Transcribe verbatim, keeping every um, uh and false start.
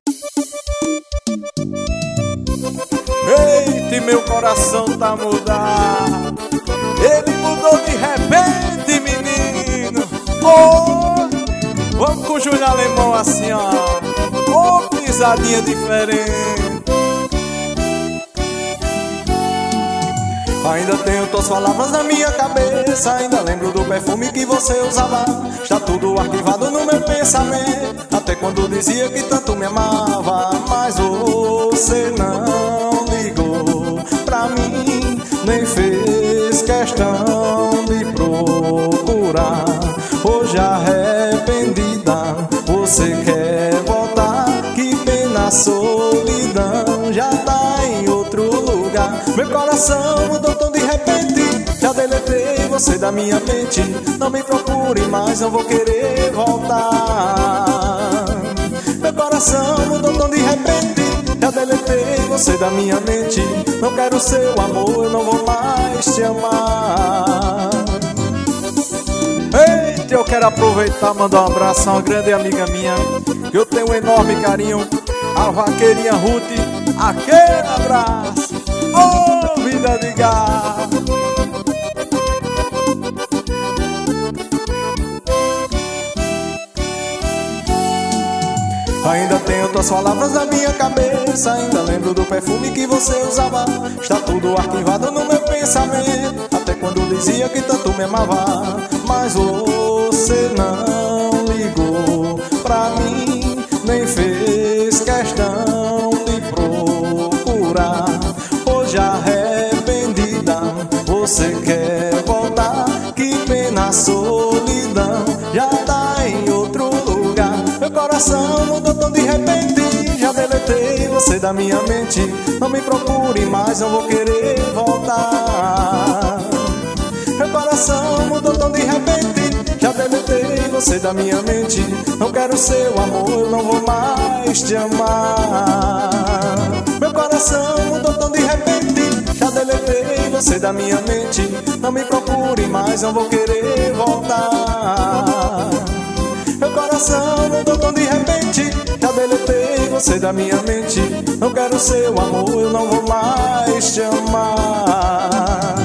Eita, meu coração tá mudado. Ele mudou de repente, menino. Oh, vamos com o Júnior Alemão assim, ó. Oh, pisadinha diferente. Ainda tenho tuas palavras na minha cabeça. Ainda lembro do perfume que você usava. Está tudo arquivado no meu pensamento. Até quando dizia que tanto me amava. Mas você não ligou pra mim, nem fez questão de procurar. Hoje arrependida, você quer voltar. Que pena, a solidão já tá em outro lugar. Meu coração mudou tão de repente, já deletei você da minha mente. Não me procure mais, não vou querer voltar. Meu coração mudou tão de repente, já deletei você da minha mente. Não quero seu amor, eu não vou mais te amar. Eita, eu quero aproveitar e mandar um abraço a uma grande amiga minha, que eu tenho um enorme carinho, a vaqueirinha Ruth. Aquele abraço, oh, vida de gato. Ainda tenho tuas palavras na minha cabeça. Ainda lembro do perfume que você usava. Está tudo arquivado no meu pensamento. Até quando dizia que tanto me amava. Mas você não ligou pra mim, nem fez questão de procurar. Hoje arrependida, você quer voltar. Que pena, a solidão já tá em outro lugar. Meu coração mudou tão de repente, já deletei você da minha mente. Não me procure mais, não vou querer voltar. Meu coração mudou tão de repente, já deletei você da minha mente. Não quero seu amor, eu não vou mais te amar. Meu coração mudou tão de repente, já deletei você da minha mente. Não me procure mais, não vou querer voltar. Meu coração mudou tão de repente, já deletei você da minha mente. Não quero seu amor, eu não vou mais te amar.